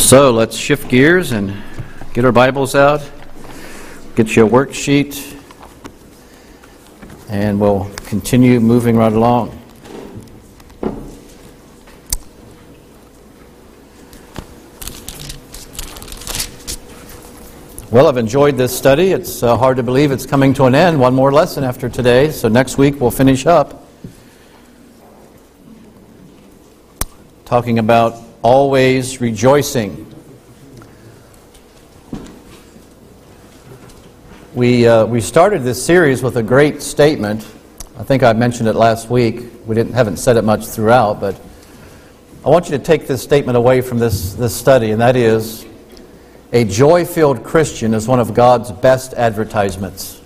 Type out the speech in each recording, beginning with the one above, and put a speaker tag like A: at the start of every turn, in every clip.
A: So let's shift gears and get our Bibles out, get you a worksheet, and we'll continue moving right along. Well, I've enjoyed this study. It's hard to believe it's coming to an end. One more lesson after today, so next week we'll finish up talking about always rejoicing. We started this series with a great statement. I think I mentioned it last week. We haven't said it much throughout, but I want you to take this statement away from this study, and that is, a joy-filled Christian is one of God's best advertisements.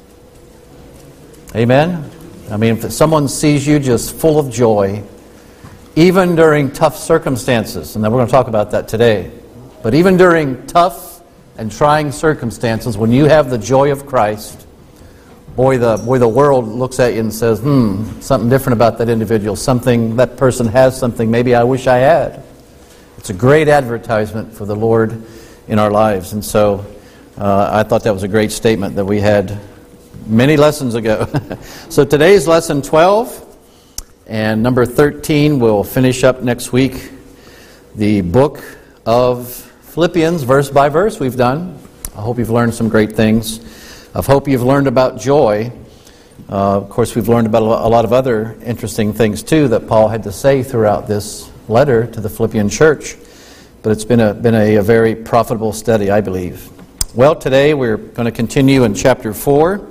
A: Amen? I mean, if someone sees you just full of joy, even during tough circumstances, and then we're going to talk about that today, but even during tough and trying circumstances, when you have the joy of Christ, boy, the world looks at you and says, something different about that individual, that person has something maybe I wish I had. It's a great advertisement for the Lord in our lives. And so I thought that was a great statement that we had many lessons ago. So today's lesson 12 and number 13 will finish up next week. The book of Philippians, verse by verse, we've done. I hope you've learned some great things. I hope you've learned about joy. Of course, we've learned about a lot of other interesting things too that Paul had to say throughout this letter to the Philippian church. But it's been a very profitable study, I believe. Well, today we're going to continue in chapter 4.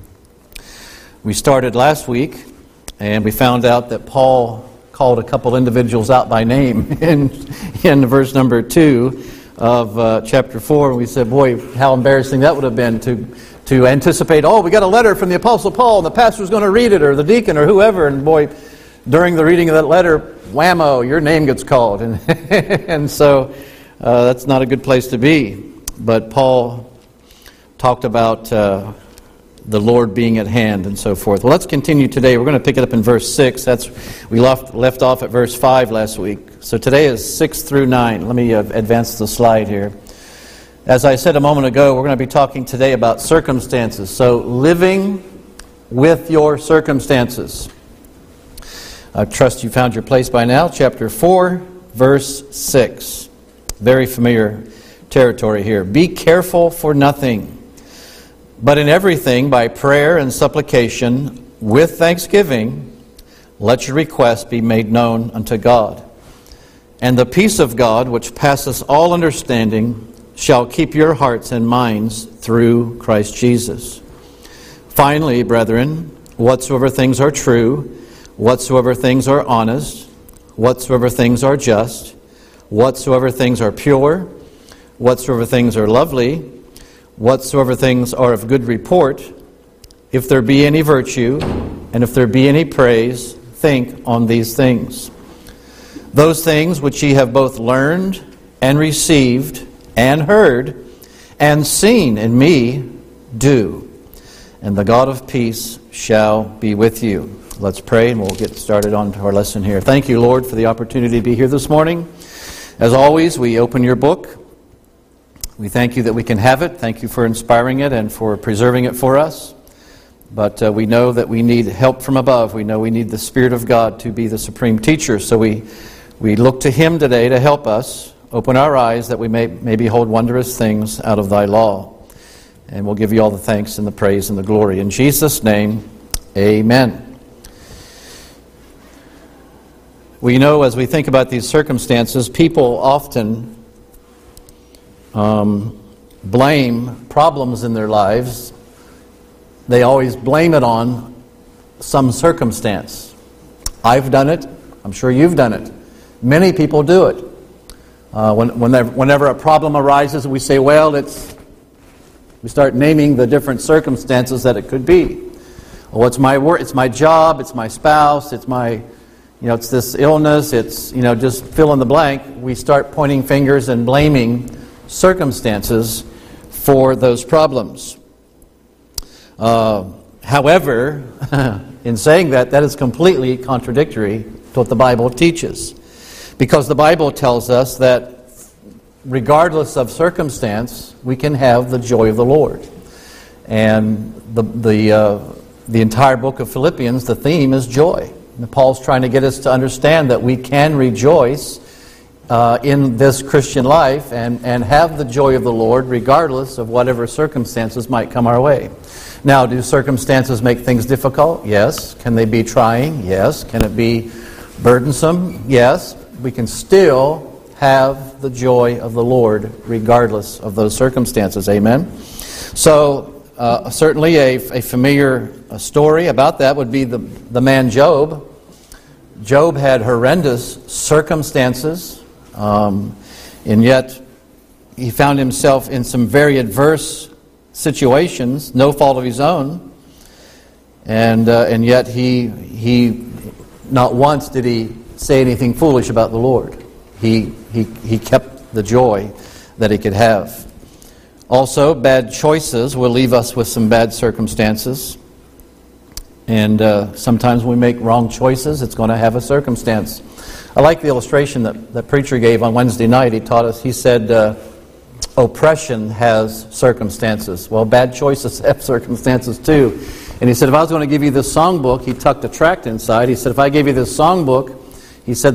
A: We started last week, and we found out that Paul called a couple individuals out by name in verse number 2 of chapter 4. And we said, boy, how embarrassing that would have been to anticipate, we got a letter from the Apostle Paul, and the pastor's going to read it, or the deacon, or whoever, and boy, during the reading of that letter, whammo, your name gets called. And so that's not a good place to be. But Paul talked about the Lord being at hand and so forth. Well, let's continue today. We're going to pick it up in verse 6. We left off at verse 5 last week. So today is 6 through 9. Let me advance the slide here. As I said a moment ago, we're going to be talking today about circumstances. So living with your circumstances. I trust you found your place by now. Chapter 4, verse 6. Very familiar territory here. Be careful for nothing, but in everything, by prayer and supplication, with thanksgiving, let your requests be made known unto God. And the peace of God, which passeth all understanding, shall keep your hearts and minds through Christ Jesus. Finally, brethren, whatsoever things are true, whatsoever things are honest, whatsoever things are just, whatsoever things are pure, whatsoever things are lovely, whatsoever things are of good report, if there be any virtue, and if there be any praise, think on these things. Those things which ye have both learned and received and heard and seen in me, do, and the God of peace shall be with you. Let's pray and we'll get started on to our lesson here. Thank you, Lord, for the opportunity to be here this morning. As always, we open your book. We thank you that we can have it. Thank you for inspiring it and for preserving it for us. But we know that we need help from above. We know we need the Spirit of God to be the supreme teacher. So we look to Him today to help us open our eyes that we may behold wondrous things out of thy law. And we'll give you all the thanks and the praise and the glory. In Jesus' name, amen. We know as we think about these circumstances, people often blame problems in their lives. They always blame it on some circumstance. I've done it. I'm sure you've done it. Many people do it. Whenever a problem arises, we say, we start naming the different circumstances that it could be. Well, it's my work, it's my job, it's my spouse, it's my... it's this illness, it's, just fill in the blank. We start pointing fingers and blaming circumstances for those problems. However, in saying that is completely contradictory to what the Bible teaches. Because the Bible tells us that regardless of circumstance, we can have the joy of the Lord. And the entire book of Philippians, the theme is joy. And Paul's trying to get us to understand that we can rejoice in this Christian life and have the joy of the Lord regardless of whatever circumstances might come our way. Now, do circumstances make things difficult? Yes. Can they be trying? Yes. Can it be burdensome? Yes. We can still have the joy of the Lord regardless of those circumstances. Amen? So, certainly a familiar story about that would be the man Job. Job had horrendous circumstances, and yet he found himself in some very adverse situations, no fault of his own, and yet he not once did he say anything foolish about the Lord. He kept the joy that he could have. Also, bad choices will leave us with some bad circumstances. And sometimes when we make wrong choices, it's going to have a circumstance. I like the illustration that the preacher gave on Wednesday night. He taught us, he said, oppression has circumstances. Well, bad choices have circumstances too. And he said, if I was going to give you this songbook, he tucked a tract inside. He said, if I gave you this songbook, he said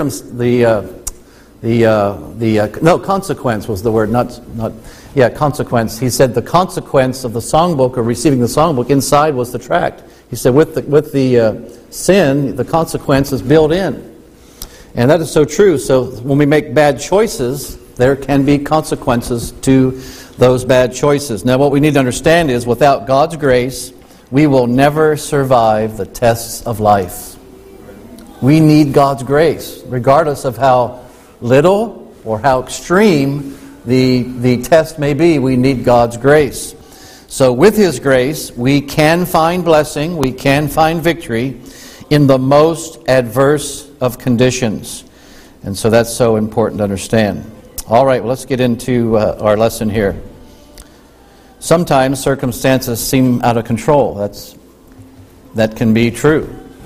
A: consequence was the word, consequence. He said the consequence of the songbook or receiving the songbook inside was the tract. He said with the sin, the consequence is built in. And that is so true. So when we make bad choices, there can be consequences to those bad choices. Now what we need to understand is without God's grace, we will never survive the tests of life. We need God's grace, regardless of how little or how extreme the test may be. We need God's grace. So with His grace, we can find blessing, we can find victory in the most adverse of conditions. And so that's so important to understand. All right, well, let's get into our lesson here. Sometimes circumstances seem out of control. That can be true.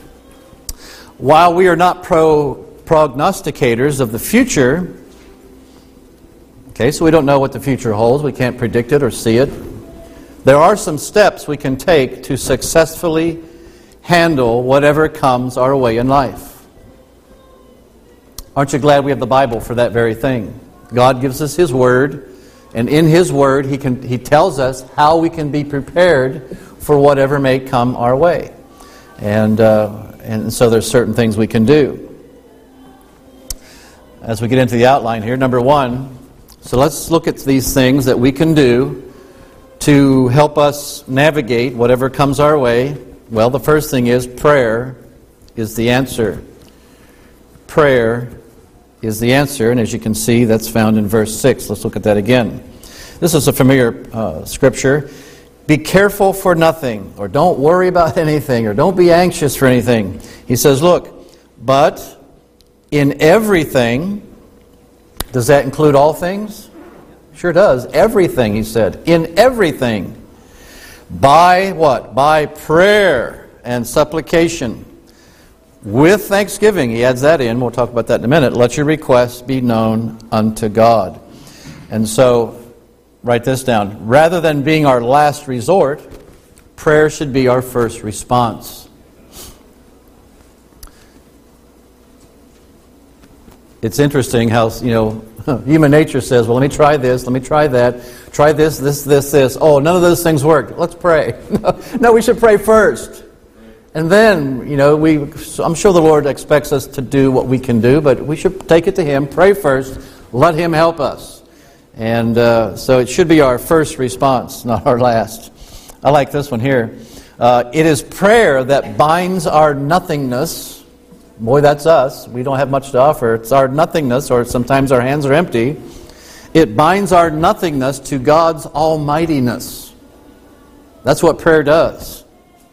A: While we are not prognosticators of the future, okay, so we don't know what the future holds. We can't predict it or see it. There are some steps we can take to successfully handle whatever comes our way in life. Aren't you glad we have the Bible for that very thing? God gives us His Word, and in His Word He tells us how we can be prepared for whatever may come our way. And so there's certain things we can do. As we get into the outline here, number one, so let's look at these things that we can do to help us navigate whatever comes our way. Well, the first thing is prayer is the answer. Prayer is the answer, and as you can see, that's found in verse 6. Let's look at that again. This is a familiar scripture. Be careful for nothing, or don't worry about anything, or don't be anxious for anything. He says, look, but in everything, does that include all things? Sure does. Everything, he said. In everything. By what? By prayer and supplication. With thanksgiving. He adds that in. We'll talk about that in a minute. Let your requests be known unto God. And so, write this down. Rather than being our last resort, prayer should be our first response. It's interesting how, human nature says, well, let me try this, let me try that, try this. Oh, none of those things work. Let's pray. No, we should pray first. And then, I'm sure the Lord expects us to do what we can do, but we should take it to Him, pray first, let Him help us. And so it should be our first response, not our last. I like this one here. It is prayer that binds our nothingness. Boy, that's us. We don't have much to offer. It's our nothingness, or sometimes our hands are empty. It binds our nothingness to God's almightiness. That's what prayer does.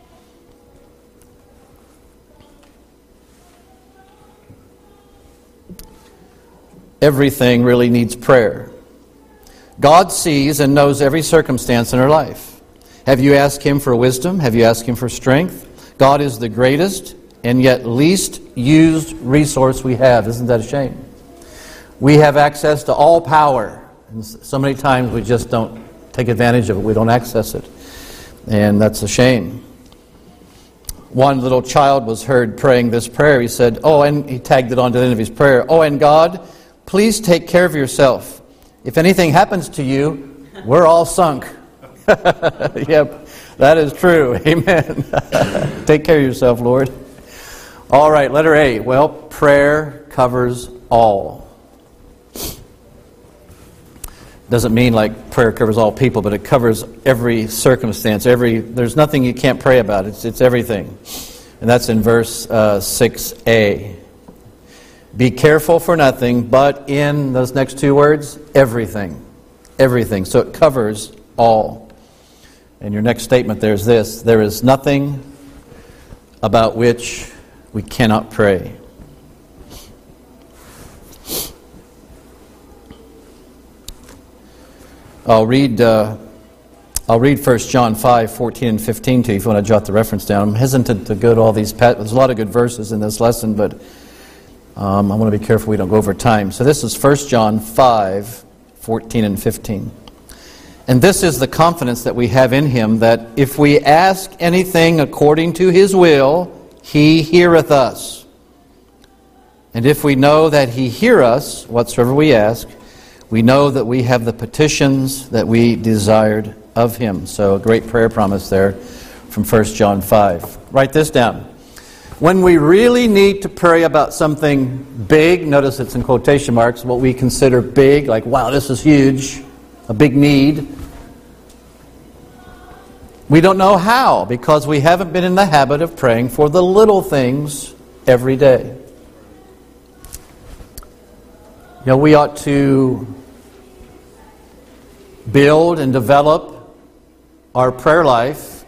A: Everything really needs prayer. God sees and knows every circumstance in our life. Have you asked Him for wisdom? Have you asked Him for strength? God is the greatest and yet least used resource we have. Isn't that a shame? We have access to all power. And so many times we just don't take advantage of it. We don't access it. And that's a shame. One little child was heard praying this prayer. He said, and he tagged it on to the end of his prayer. "Oh, and God, please take care of yourself. If anything happens to you, we're all sunk." Yep, that is true. Amen. Take care of yourself, Lord. All right, letter A. Well, prayer covers all. Doesn't mean like prayer covers all people, but it covers every circumstance. There's nothing you can't pray about. It's everything. And that's in verse 6a. Be careful for nothing, but in those next two words, everything. Everything. So it covers all. And your next statement there is this: there is nothing about which we cannot pray. I'll read 1 John 5, 14 and 15 to you if you want to jot the reference down. I'm hesitant to go to all these. There's a lot of good verses in this lesson, but I want to be careful we don't go over time. So this is 1 John 5, 14 and 15. "And this is the confidence that we have in Him, that if we ask anything according to His will, He heareth us. And if we know that He hear us, whatsoever we ask, we know that we have the petitions that we desired of Him." So a great prayer promise there from 1 John 5. Write this down. When we really need to pray about something big, notice it's in quotation marks, what we consider big, like, wow, this is huge, a big need, we don't know how, because we haven't been in the habit of praying for the little things every day. You know, we ought to build and develop our prayer life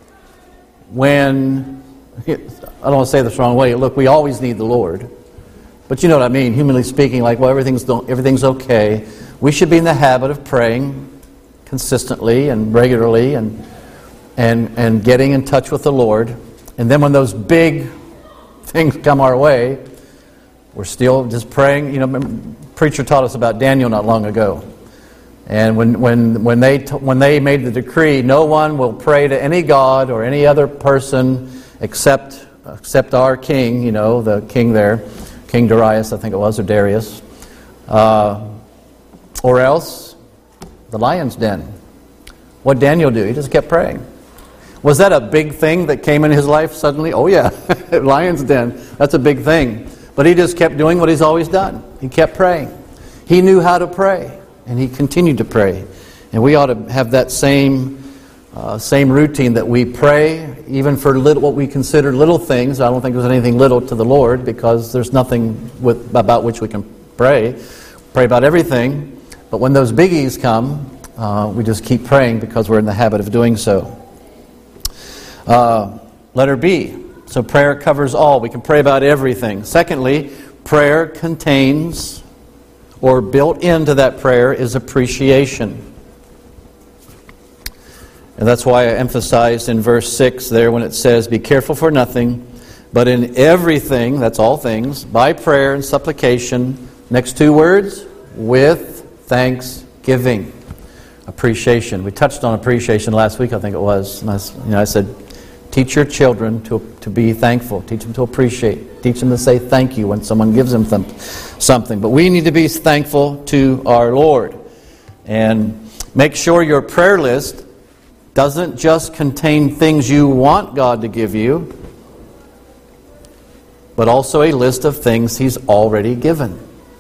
A: when, I don't want to say this the wrong way, look, we always need the Lord. But you know what I mean, humanly speaking, like, well, everything's okay. We should be in the habit of praying consistently and regularly and getting in touch with the Lord. And then when those big things come our way, we're still just praying. You know, preacher taught us about Daniel not long ago. And when they made the decree, no one will pray to any god or any other person except our king, you know, the king there, King Darius, I think it was, or Darius, or else the lion's den. What did Daniel do? He just kept praying. Was that a big thing that came in his life suddenly? Oh yeah, lion's den. That's a big thing. But he just kept doing what he's always done. He kept praying. He knew how to pray, and he continued to pray. And we ought to have that same routine, that we pray even for what we consider little things. I don't think there's anything little to the Lord, because there's nothing about which we can pray. Pray about everything. But when those biggies come, we just keep praying because we're in the habit of doing so. Letter B. So prayer covers all. We can pray about everything. Secondly, prayer contains, or built into that prayer, is appreciation. And that's why I emphasized in verse 6 there when it says, "Be careful for nothing, but in everything," that's all things, "by prayer and supplication," next two words, "with thanksgiving." Appreciation. We touched on appreciation last week, I think it was. And I said, teach your children to be thankful. Teach them to appreciate. Teach them to say thank you when someone gives them something. But we need to be thankful to our Lord. And make sure your prayer list doesn't just contain things you want God to give you, but also a list of things He's already given.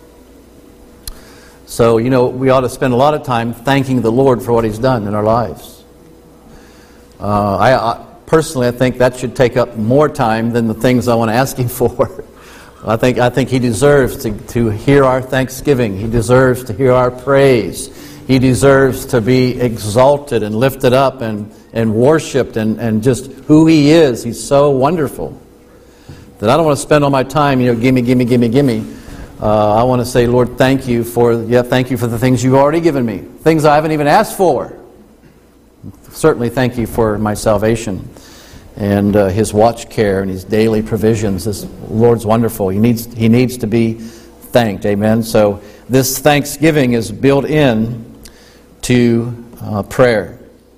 A: So, you know, we ought to spend a lot of time thanking the Lord for what He's done in our lives. Personally, I think that should take up more time than the things I want to ask Him for. I think He deserves to hear our thanksgiving. He deserves to hear our praise. He deserves to be exalted and lifted up and worshipped and just who He is. He's so wonderful that I don't want to spend all my time, gimme. I want to say, Lord, thank you for the things you've already given me. Things I haven't even asked for. Certainly thank you for my salvation and His watch care and His daily provisions. This Lord's wonderful. He needs to be thanked. Amen. So this thanksgiving is built in to prayer.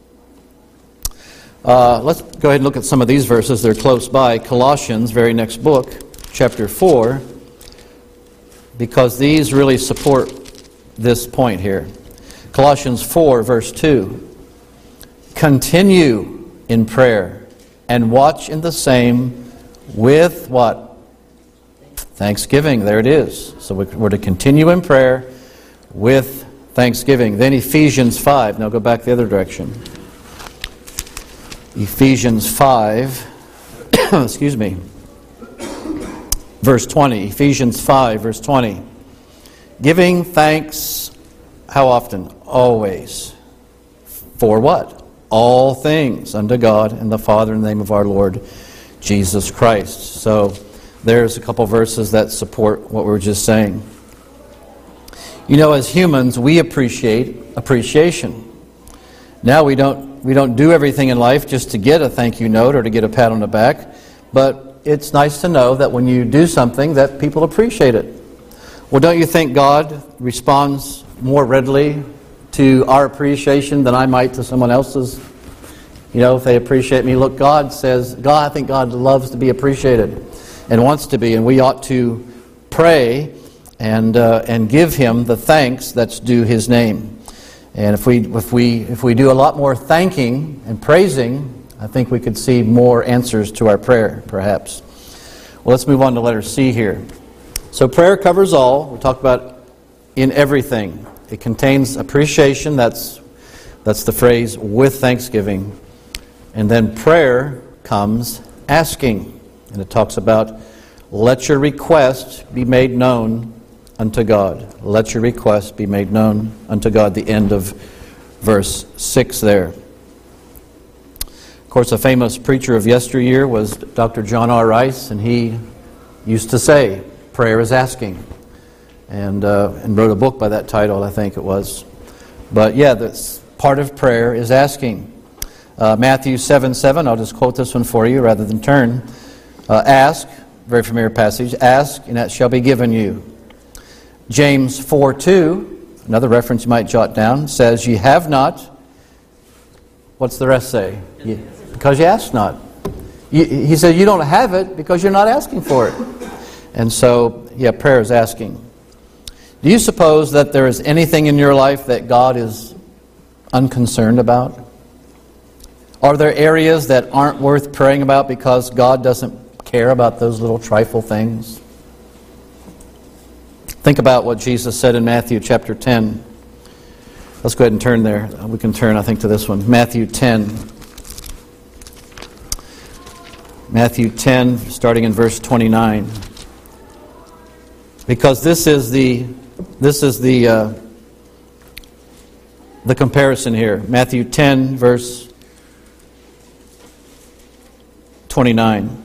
A: Let's go ahead and look at some of these verses. They're close by. Colossians, very next book, chapter 4, because these really support this point here. Colossians 4, verse 2. Continue in prayer and watch in the same with what? Thanksgiving. There it is. So we're to continue in prayer with thanksgiving. Then Ephesians 5. Now go back the other direction. Ephesians 5. Excuse me. Verse 20. Ephesians 5, verse 20. Giving thanks, how often? Always. For what? All things unto God and the Father in the name of our Lord Jesus Christ. So there's a couple verses that support what we were just saying. You know, as humans, we appreciate appreciation. Now we don't do everything in life just to get a thank you note or to get a pat on the back, but it's nice to know that when you do something that people appreciate it. Well, don't you think God responds more readily to our appreciation than I might to someone else's? You know, if they appreciate me, look, God says, I think God loves to be appreciated and wants to be, and we ought to pray and give Him the thanks that's due His name. And if we do a lot more thanking and praising, I think we could see more answers to our prayer, perhaps. Well, let's move on to letter C here. So prayer covers all. We talked about in everything. It contains appreciation. That's the phrase, with thanksgiving. And then prayer comes asking. And it talks about, let your request be made known unto God. Let your request be made known unto God. The end of verse 6 there. Of course, a famous preacher of yesteryear was Dr. John R. Rice, and he used to say, prayer is asking. And wrote a book by that title, I think it was. But yeah, that's part of prayer is asking. Matthew 7:7, I'll just quote this one for you rather than turn. Ask, very familiar passage, ask and it shall be given you. James 4:2, another reference you might jot down, says, ye have not. What's the rest say? Because you ask not. He said you don't have it because you're not asking for it. And so, yeah, prayer is asking. Do you suppose that there is anything in your life that God is unconcerned about? Are there areas that aren't worth praying about because God doesn't care about those little trifle things? Think about what Jesus said in Matthew chapter 10. Let's go ahead and turn there. We can turn, I think, to this one. Matthew 10. Matthew 10, starting in verse 29. Because this is the comparison here. Matthew 10, verse 29.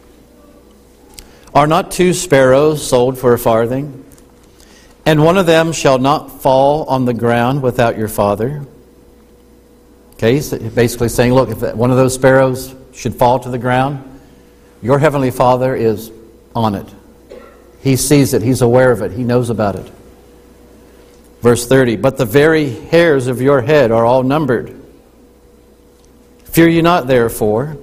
A: Are not 2 sparrows sold for a farthing? And one of them shall not fall on the ground without your Father. Okay, so basically saying, look, if one of those sparrows should fall to the ground, your Heavenly Father is on it. He sees it. He's aware of it. He knows about it. Verse 30, but the very hairs of your head are all numbered. Fear ye not, therefore.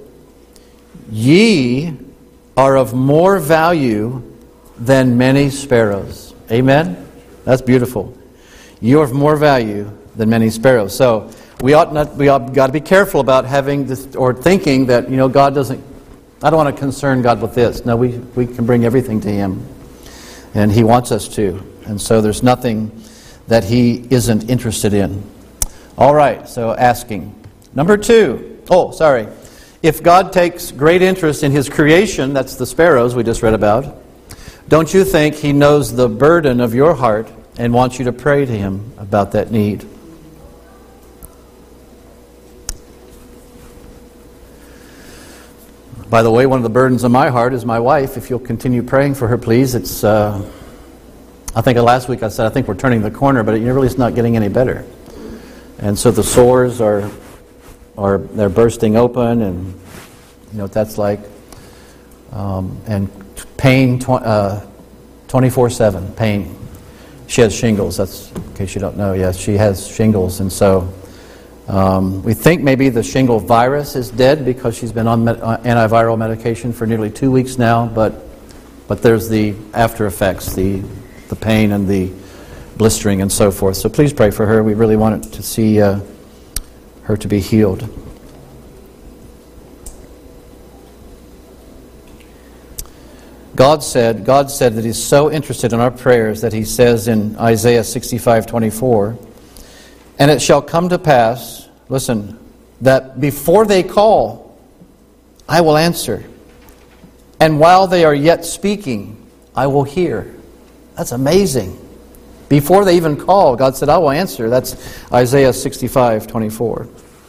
A: Ye are of more value than many sparrows. Amen? That's beautiful. You are of more value than many sparrows. So we got to be careful about having this, or thinking that, God doesn't, I don't want to concern God with this. No, we can bring everything to Him. And He wants us to. And so there's nothing that He isn't interested in. All right, so asking. Number 2. If God takes great interest in His creation, that's the sparrows we just read about, don't you think He knows the burden of your heart and wants you to pray to Him about that need? By the way, one of the burdens of my heart is my wife. If you'll continue praying for her, please. It's, I think last week I said, I think we're turning the corner, but really it's not getting any better. And so the sores they're bursting open, and you know what that's like. And pain, 24/7 pain. She has shingles. That's in case you don't know. Yes, she has shingles, and so we think maybe the shingle virus is dead because she's been on antiviral medication for nearly 2 weeks now. But there's the after effects, the pain and the blistering and so forth. So please pray for her. We really want to see her to be healed. God said that He's so interested in our prayers that He says in Isaiah 65:24, "And it shall come to pass," listen, "that before they call, I will answer. And while they are yet speaking, I will hear." That's amazing. Before they even call, God said, "I will answer." That's Isaiah 65:24.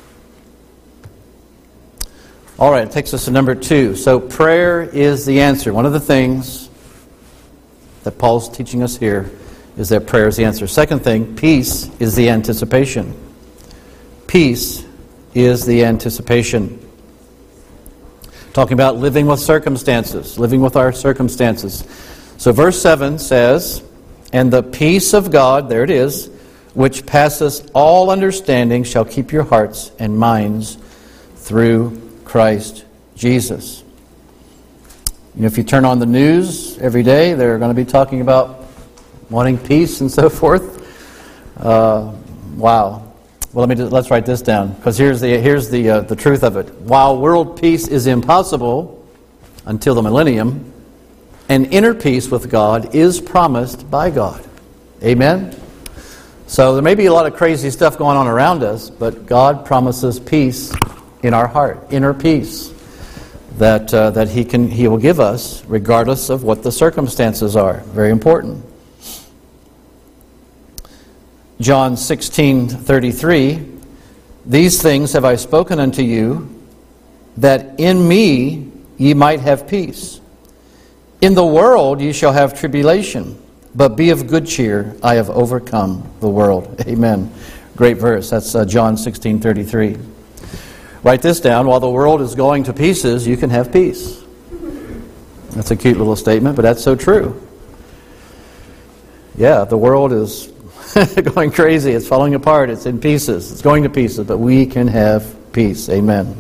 A: All right, it takes us to number 2. So prayer is the answer. One of the things that Paul's teaching us here is that prayer is the answer. Second thing, peace is the anticipation. Peace is the anticipation. Talking about living with circumstances, living with our circumstances. So verse 7 says, "And the peace of God," there it is, "which passeth all understanding, shall keep your hearts and minds through Christ Jesus." You know, if you turn on the news every day, they're going to be talking about wanting peace and so forth. Wow. Well, let's write this down, because here's the truth of it. While world peace is impossible until the millennium, an inner peace with God is promised by God. Amen? So there may be a lot of crazy stuff going on around us, but God promises peace in our heart, inner peace, that He will give us regardless of what the circumstances are. Very important. John 16:33, "These things have I spoken unto you, that in me ye might have peace. In the world ye shall have tribulation, but be of good cheer, I have overcome the world." Amen. Great verse. That's John 16:33. Write this down. While the world is going to pieces, you can have peace. That's a cute little statement, but that's so true. Yeah, the world is going crazy. It's falling apart. It's in pieces. It's going to pieces, but we can have peace. Amen.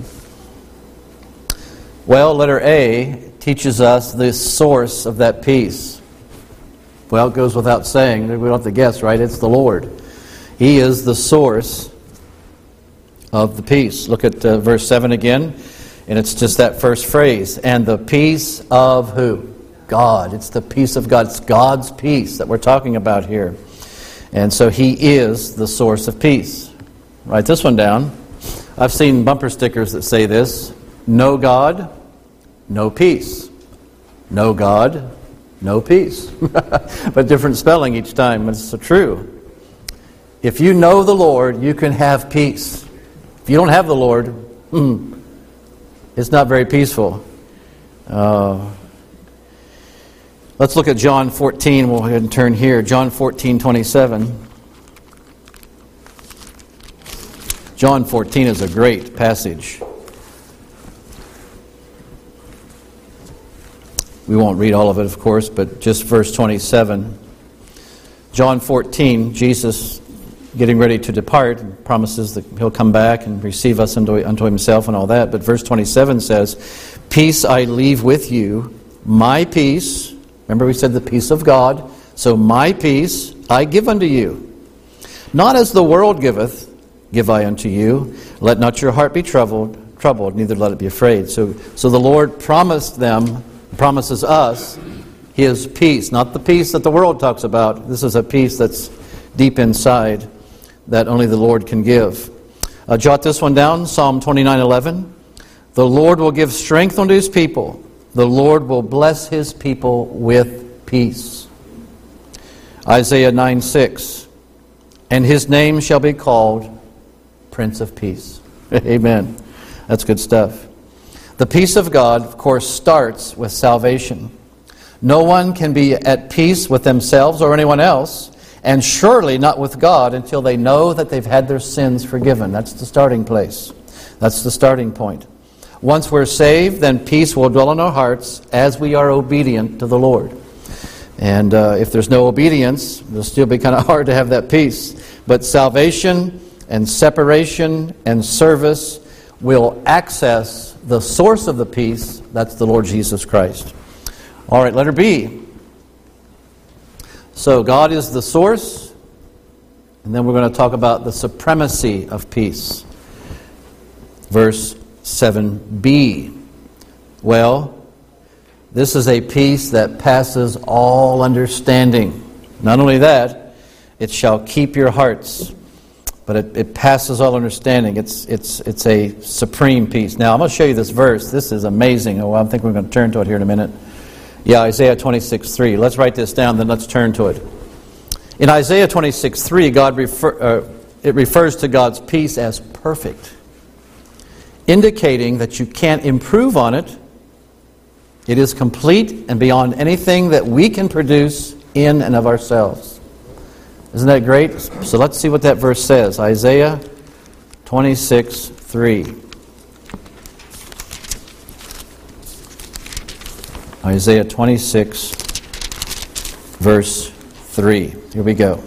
A: Well, letter A teaches us the source of that peace. Well, it goes without saying. We don't have to guess, right? It's the Lord. He is the source of the peace. Look at verse 7 again, and it's just that first phrase. "And the peace of" who? God. It's the peace of God. It's God's peace that we're talking about here. And so He is the source of peace. Write this one down. I've seen bumper stickers that say this: "No God, no peace. No God, no peace." But different spelling each time. It's so true. If you know the Lord, you can have peace. If you don't have the Lord, it's not very peaceful. Let's look at John 14. We'll go ahead and turn here. John 14:27. John 14 is a great passage. We won't read all of it, of course, but just verse 27. John 14, Jesus getting ready to depart, and promises that He'll come back and receive us unto Himself and all that. But verse 27 says, "Peace I leave with you, my peace." Remember we said the peace of God. So my peace I give unto you. "Not as the world giveth, give I unto you. Let not your heart be troubled, neither let it be afraid." So the Lord promises us His peace. Not the peace that the world talks about. This is a peace that's deep inside, that only the Lord can give. Jot this one down, Psalm 29:11. "The Lord will give strength unto His people. The Lord will bless His people with peace." Isaiah 9:6. "And His name shall be called Prince of Peace." Amen. That's good stuff. The peace of God, of course, starts with salvation. No one can be at peace with themselves or anyone else, and surely not with God, until they know that they've had their sins forgiven. That's the starting place. That's the starting point. Once we're saved, then peace will dwell in our hearts as we are obedient to the Lord. And if there's no obedience, it'll still be kind of hard to have that peace. But salvation and separation and service will access the source of the peace. That's the Lord Jesus Christ. All right, letter B. So God is the source, and then we're going to talk about the supremacy of peace. Verse 7b. Well, this is a peace that passes all understanding. Not only that, it shall keep your hearts, but it passes all understanding. It's a supreme peace. Now, I'm going to show you this verse. This is amazing. Oh, I think we're going to turn to it here in a minute. Yeah, Isaiah 26:3. Let's write this down, then let's turn to it. In Isaiah 26:3, it refers to God's peace as perfect, indicating that you can't improve on it. It is complete and beyond anything that we can produce in and of ourselves. Isn't that great? So let's see what that verse says. Isaiah 26:3. Isaiah 26, verse 3. Here we go.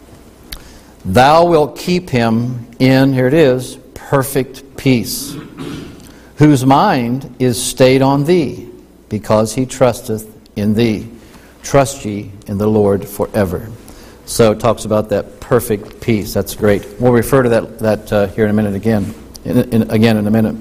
A: Thou wilt keep him in, here it is, perfect peace, whose mind is stayed on thee, because he trusteth in thee. Trust ye in the Lord forever. So it talks about that perfect peace. That's great. We'll refer to that here in a minute again. In a minute.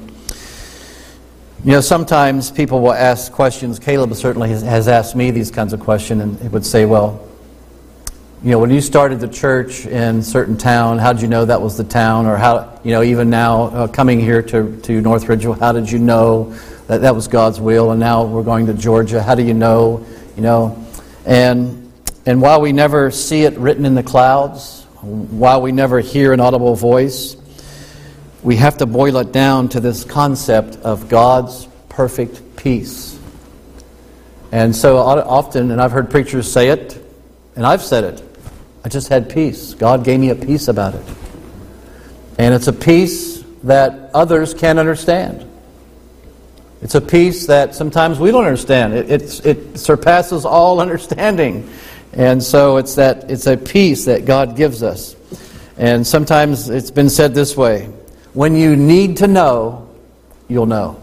A: You know, sometimes people will ask questions. Caleb certainly has asked me these kinds of questions, and he would say, well, you know, when you started the church in a certain town, how did you know that was the town? Or how, you know, even now coming here to Northridge, how did you know that that was God's will? And now we're going to Georgia. How do you know? You know, and while we never see it written in the clouds, while we never hear an audible voice, we have to boil it down to this concept of God's perfect peace. And so often, and I've heard preachers say it, and I've said it, I just had peace. God gave me a peace about it. And it's a peace that others can't understand. It's a peace that sometimes we don't understand. It surpasses all understanding. And so it's a peace that God gives us. And sometimes it's been said this way: when you need to know, you'll know.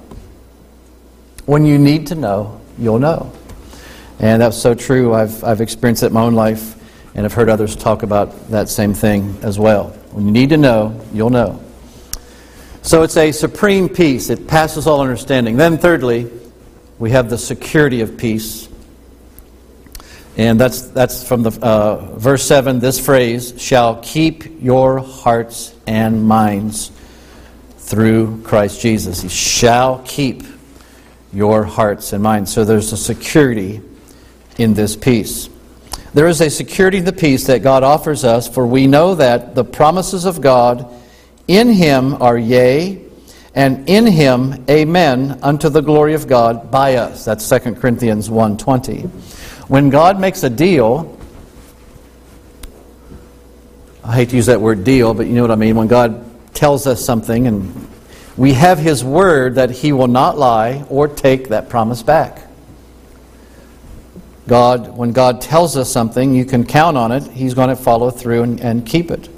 A: When you need to know, you'll know. And that's so true. I've experienced it in my own life, and I've heard others talk about that same thing as well. When you need to know, you'll know. So it's a supreme peace. It passes all understanding. Then thirdly, we have the security of peace. And that's from the verse 7, this phrase, shall keep your hearts and minds through Christ Jesus. He shall keep your hearts and minds. So there's a security in this peace. There is a security in the peace that God offers us, for we know that the promises of God in Him are yea, and in Him amen, unto the glory of God by us. That's 2 Corinthians 1:20. When God makes a deal, I hate to use that word deal, but you know what I mean. When God tells us something, and we have His word that He will not lie or take that promise back. When God tells us something, you can count on it. He's going to follow through and keep it.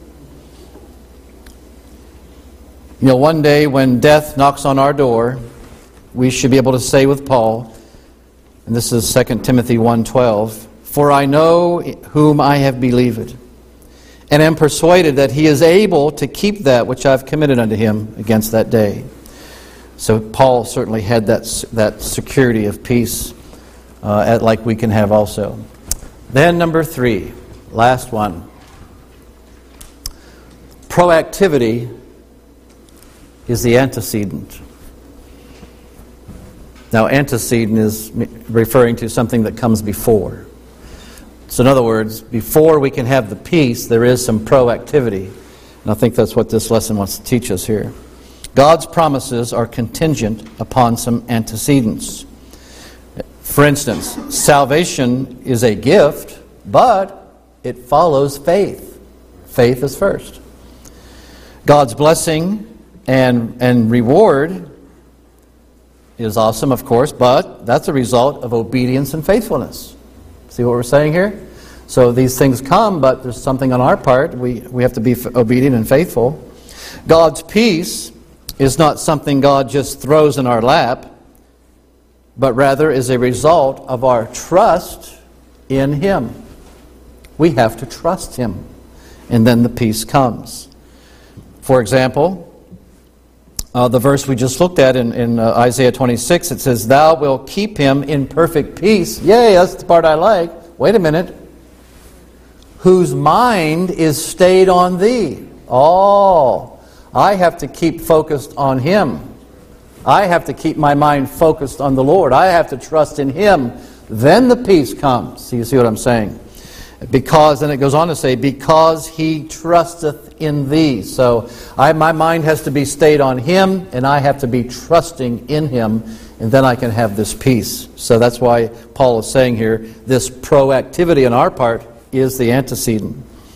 A: You know, one day when death knocks on our door, we should be able to say with Paul, and this is 2 Timothy 1:12, for I know whom I have believed, and am persuaded that He is able to keep that which I have committed unto Him against that day. So Paul certainly had that security of peace, like we can have also. Then number 3, last one. Proactivity is the antecedent. Now, antecedent is referring to something that comes before. So in other words, before we can have the peace, there is some proactivity. And I think that's what this lesson wants to teach us here. God's promises are contingent upon some antecedents. For instance, salvation is a gift, but it follows faith. Faith is first. God's blessing and reward is awesome, of course, but that's a result of obedience and faithfulness. See what we're saying here? So these things come, but there's something on our part. We have to be obedient and faithful. God's peace is not something God just throws in our lap, but rather is a result of our trust in Him. We have to trust Him, and then the peace comes. For example, the verse we just looked at in Isaiah 26, it says, "Thou wilt keep him in perfect peace." Yay, that's the part I like. Wait a minute. "Whose mind is stayed on thee." Oh, I have to keep focused on Him. I have to keep my mind focused on the Lord. I have to trust in Him. Then the peace comes. So you see what I'm saying? Because, and it goes on to say, "because he trusteth in thee." So my mind has to be stayed on Him, and I have to be trusting in Him, and then I can have this peace. So that's why Paul is saying here, this proactivity on our part is the antecedent.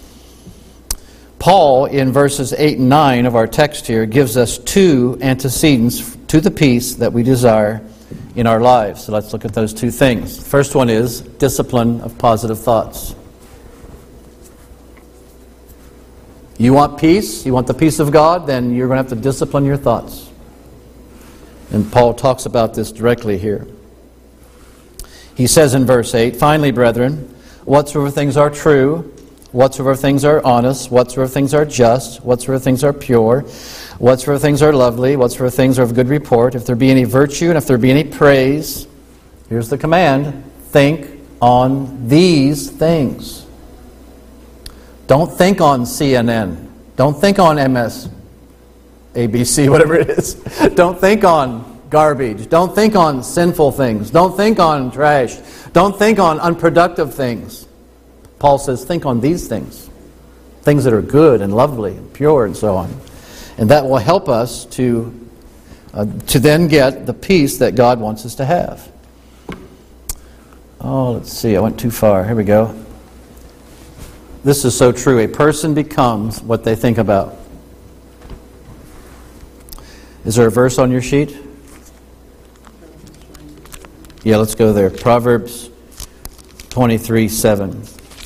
A: Paul, in verses 8 and 9 of our text here, gives us two antecedents to the peace that we desire in our lives. So let's look at those two things. The first one is discipline of positive thoughts. You want peace? You want the peace of God? Then you're going to have to discipline your thoughts. And Paul talks about this directly here. He says in verse 8, "Finally, brethren, whatsoever things are true, whatsoever things are honest, whatsoever things are just, whatsoever things are pure, whatsoever things are lovely, whatsoever things are of good report, if there be any virtue and if there be any praise," here's the command, "think on these things." Don't think on CNN. Don't think on ABC, whatever it is. Don't think on garbage. Don't think on sinful things. Don't think on trash. Don't think on unproductive things. Paul says, think on these things. Things that are good and lovely and pure and so on. And that will help us to then get the peace that God wants us to have. Oh, let's see. I went too far. Here we go. This is so true. A person becomes what they think about. Is there a verse on your sheet? Yeah, let's go there. Proverbs 23:7.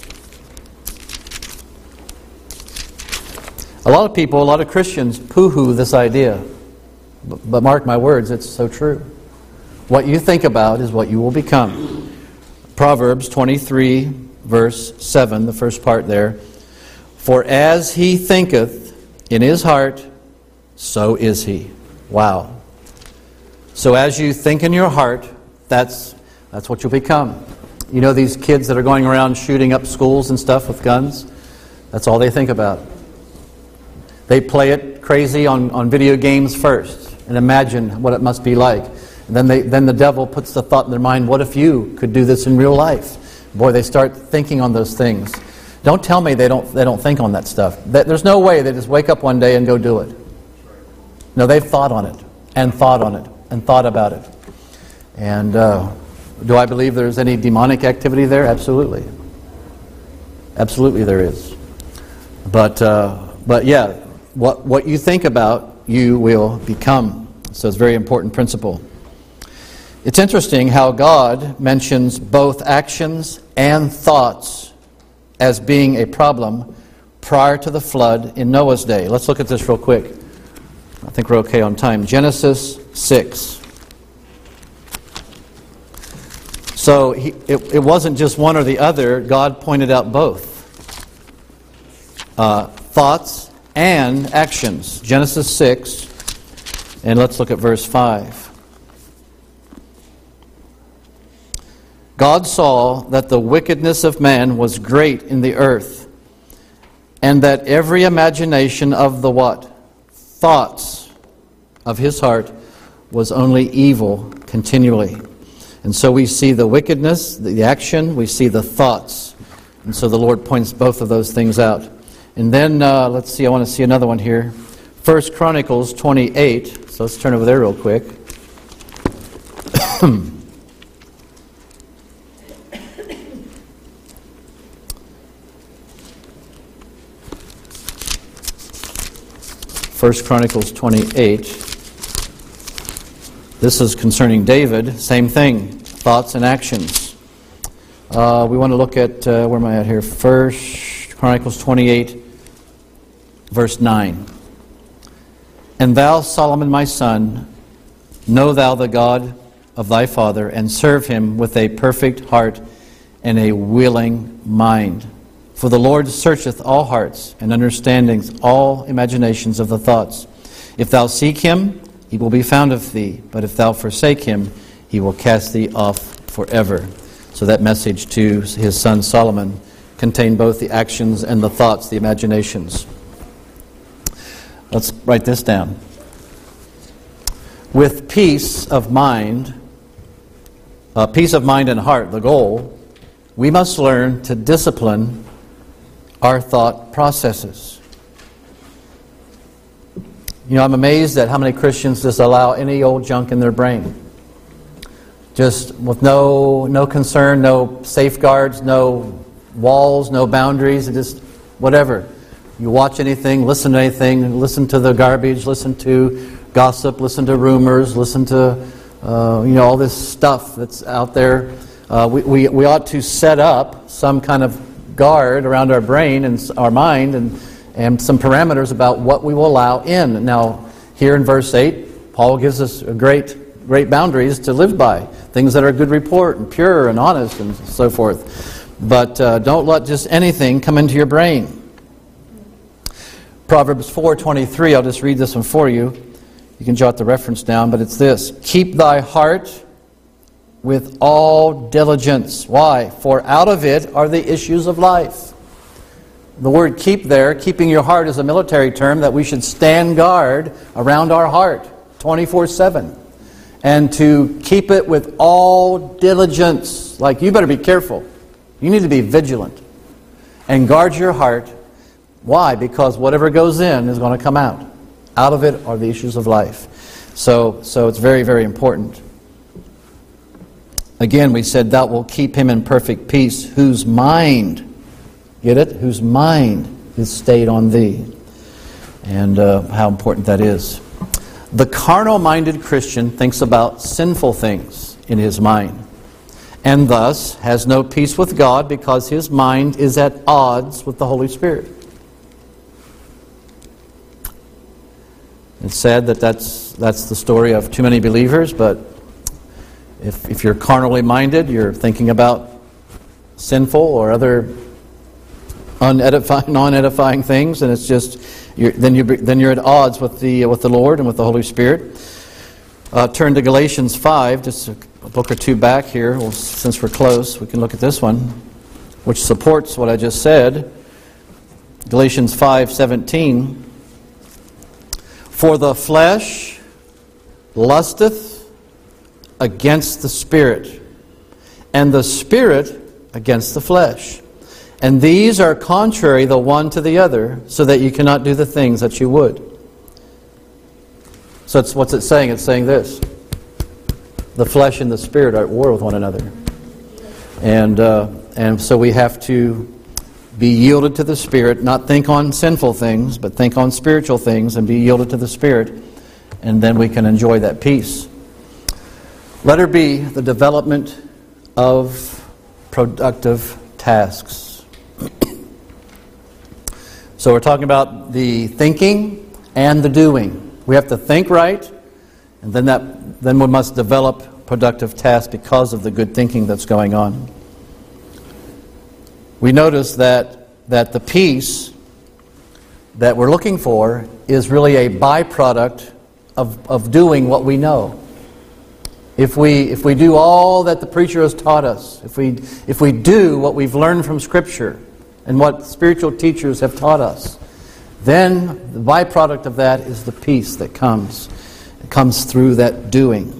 A: A lot of people, a lot of Christians poo-hoo this idea. But mark my words, it's so true. What you think about is what you will become. Proverbs 23, verse 7, the first part there. "For as he thinketh in his heart, so is he." Wow. So as you think in your heart, that's what you'll become. You know these kids that are going around shooting up schools and stuff with guns? That's all they think about. They play it crazy on video games first and imagine what it must be like. And then the devil puts the thought in their mind, what if you could do this in real life? Boy, they start thinking on those things. Don't tell me they don't think on that stuff. There's no way they just wake up one day and go do it. No, they've thought on it and thought on it and thought about it. And do I believe there's any demonic activity there? Absolutely. Absolutely there is. But yeah, what you think about, you will become. So it's a very important principle. It's interesting how God mentions both actions and thoughts as being a problem prior to the flood in Noah's day. Let's look at this real quick. I think we're okay on time. Genesis 6. So it wasn't just one or the other. God pointed out both. Thoughts and actions. Genesis 6. And let's look at verse 5. God saw that the wickedness of man was great in the earth, and that every imagination of the what? Thoughts of his heart was only evil continually. And so we see the wickedness, the action, we see the thoughts. And so the Lord points both of those things out. And then, let's see, I want to see another one here. 1 Chronicles 28. So let's turn over there real quick. First Chronicles 28. This is concerning David. Same thing. Thoughts and actions. We want to look at, where am I at here? 1 Chronicles 28, verse 9. And thou, Solomon, my son, know thou the God of thy father, and serve him with a perfect heart and a willing mind. For the Lord searcheth all hearts, and understandings all imaginations of the thoughts. If thou seek him, he will be found of thee. But if thou forsake him, he will cast thee off forever. So that message to his son Solomon contained both the actions and the thoughts, the imaginations. Let's write this down. With peace of mind and heart, the goal, we must learn to discipline our thought processes. You know, I'm amazed at how many Christians just allow any old junk in their brain. Just with no concern, no safeguards, no walls, no boundaries, just whatever. You watch anything, listen to anything, listen to the garbage, listen to gossip, listen to rumors, listen to all this stuff that's out there. We ought to set up some kind of guard around our brain and our mind and some parameters about what we will allow in. Now, here in verse 8, Paul gives us great boundaries to live by. Things that are good report and pure and honest and so forth. But don't let just anything come into your brain. Proverbs 4:23, I'll just read this one for you. You can jot the reference down, but it's this. Keep thy heart with all diligence. Why? For out of it are the issues of life. The word keep there, keeping your heart, is a military term that we should stand guard around our heart 24/7. And to keep it with all diligence. Like, you better be careful. You need to be vigilant. And guard your heart. Why? Because whatever goes in is going to come out. Out of it are the issues of life. So it's very, very important. Again, we said, thou wilt keep him in perfect peace, whose mind, get it? Whose mind is stayed on thee. And how important that is. The carnal-minded Christian thinks about sinful things in his mind, and thus has no peace with God because his mind is at odds with the Holy Spirit. It's sad that that's the story of too many believers, but if you're carnally minded, you're thinking about sinful or other non-edifying things, and it's just then you're at odds with the Lord and with the Holy Spirit. Turn to Galatians 5, just a book or two back here. Well, since we're close, we can look at this one, which supports what I just said. Galatians 5:17. For the flesh lusteth against the Spirit, and the Spirit against the flesh. And these are contrary the one to the other, so that you cannot do the things that you would. So what's it saying? It's saying this. The flesh and the Spirit are at war with one another. And so we have to be yielded to the Spirit, not think on sinful things, but think on spiritual things and be yielded to the Spirit. And then we can enjoy that peace. Letter B, the development of productive tasks. So we're talking about the thinking and the doing. We have to think right, and then we must develop productive tasks because of the good thinking that's going on. We notice that the peace that we're looking for is really a byproduct of doing what we know. If we do all that the preacher has taught us, if we do what we've learned from Scripture and what spiritual teachers have taught us, then the byproduct of that is the peace that comes. It comes through that doing.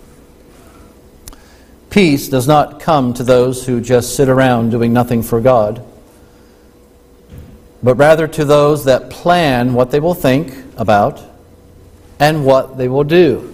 A: Peace does not come to those who just sit around doing nothing for God, but rather to those that plan what they will think about and what they will do.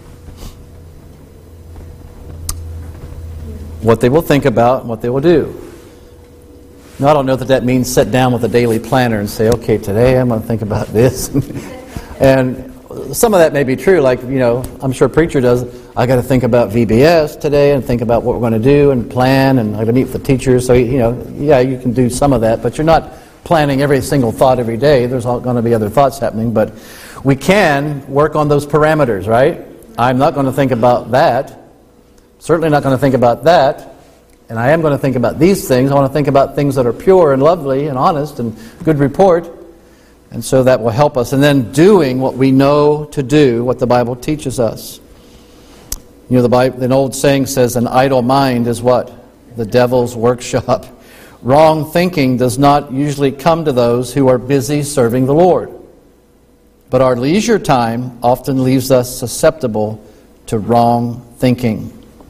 A: What they will think about and what they will do. Now, I don't know that means sit down with a daily planner and say, okay, today I'm going to think about this. And some of that may be true. Like, I'm sure a preacher does. I got to think about VBS today and think about what we're going to do and plan, and I got to meet with the teachers. So, yeah, you can do some of that, but you're not planning every single thought every day. There's going to be other thoughts happening, but we can work on those parameters, right? I'm not going to think about that. Certainly not going to think about that. And I am going to think about these things. I want to think about things that are pure and lovely and honest and good report. And so that will help us. And then doing what we know to do, what the Bible teaches us. An old saying says, an idle mind is what? The devil's workshop. Wrong thinking does not usually come to those who are busy serving the Lord. But our leisure time often leaves us susceptible to wrong thinking.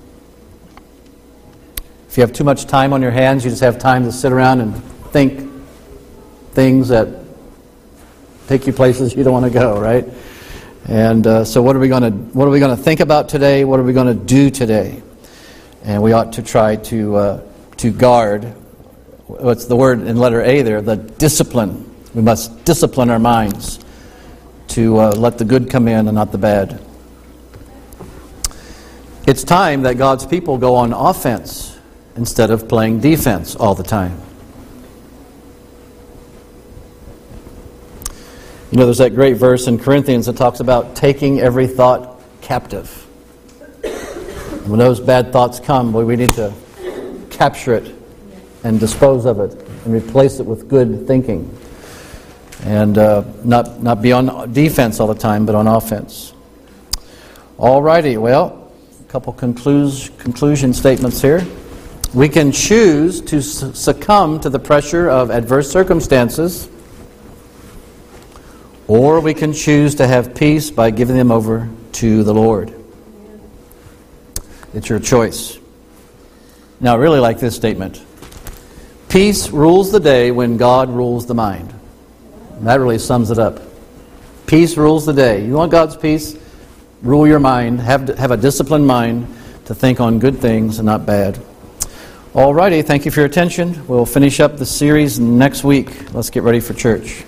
A: If you have too much time on your hands, you just have time to sit around and think things that take you places you don't want to go, right? And so what are we going to think about today? What are we going to do today? And we ought to try to guard, what's the word in letter A there, the discipline. We must discipline our minds to let the good come in and not the bad. It's time that God's people go on offense instead of playing defense all the time. There's that great verse in Corinthians that talks about taking every thought captive. When those bad thoughts come, we need to capture it and dispose of it and replace it with good thinking. And not be on defense all the time, but on offense. All righty, well, a couple conclusion statements here. We can choose to succumb to the pressure of adverse circumstances, or we can choose to have peace by giving them over to the Lord. It's your choice. Now, I really like this statement. Peace rules the day when God rules the mind. And that really sums it up. Peace rules the day. You want God's peace? Rule your mind. Have a disciplined mind to think on good things and not bad. All righty, thank you for your attention. We'll finish up the series next week. Let's get ready for church.